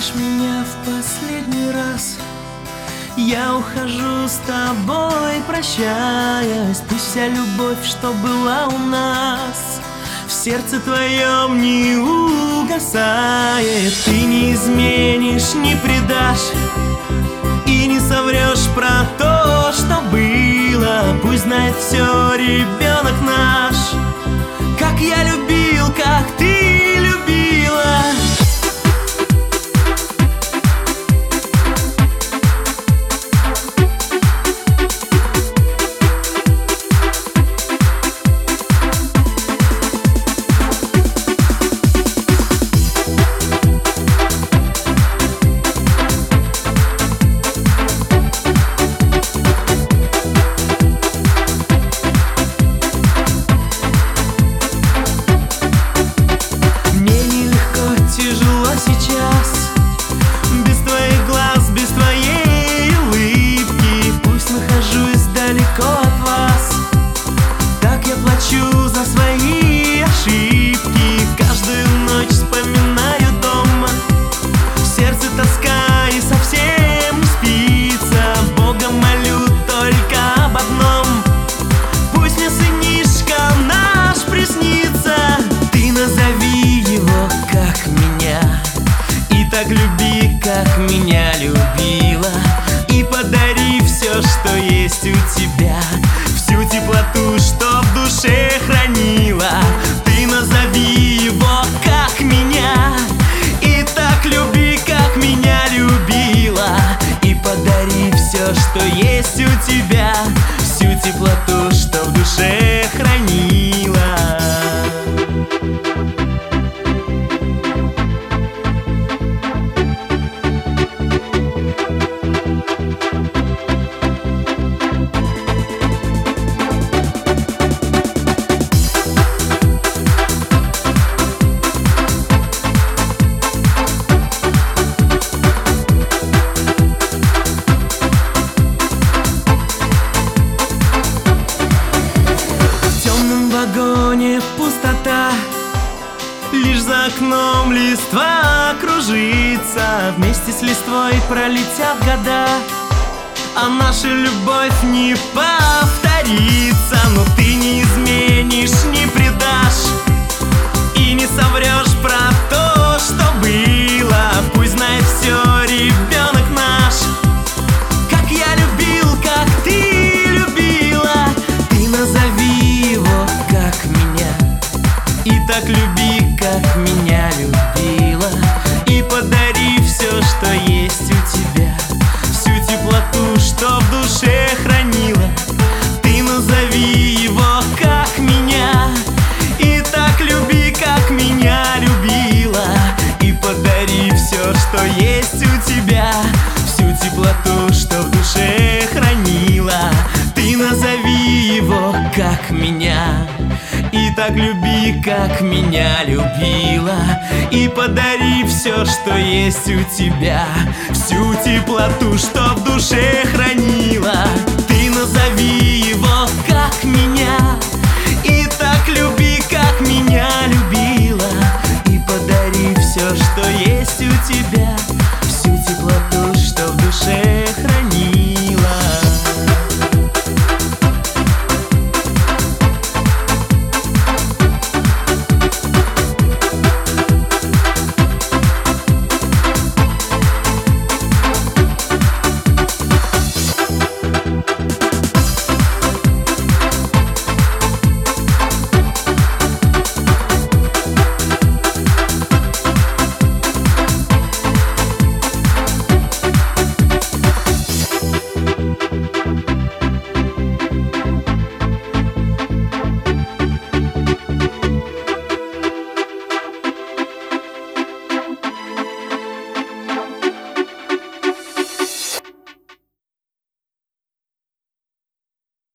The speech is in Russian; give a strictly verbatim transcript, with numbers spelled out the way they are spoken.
Простишь меня в последний раз, я ухожу с тобой, прощаясь. Пусть вся любовь, что была у нас, в сердце твоем не угасает. Ты не изменишь, не предашь и не соврешь про то, что было. Пусть знает все ребенок наш, как я любил, как ты любила. Тяжело сейчас, без твоих глаз, без твоей улыбки. Пусть нахожусь далеко от вас, так я плачу за свои ошибки. Каждую ночь вспоминаю дома, в сердце тоска и совсем не спится. Бога молю только об одном: пусть мне сынишка наш приснится. Ты назови его, как меня, и так люби, как меня любила. И подари все, что есть у тебя, всю теплоту, что в душе хранила. Ты назови его, как меня, и так люби, как меня любила. И подари все, что есть у тебя, всю теплоту, что в душе хранила. Пустота, лишь за окном листва кружится. Вместе с листвой пролетят года, а наша любовь не повторится. Но ты не изменишь, не предашь и не соврешь про то, что было. Пусть знает все ребенок наш, как я любил, как ты любила. Ты назови его, как меня, и так люби, как меня любила. И подари все, что есть у тебя, всю теплоту, что в душе хранила. Ты назови его, как меня, и так люби, как меня любила. И подари все, что есть у тебя, всю теплоту, что в душе хранила. Ты назови его, как меня, и так люби, как меня любила. И подари все, что есть у тебя, всю теплоту, что в душе хранила. Ты назови его, как меня, и так люби, как меня любила.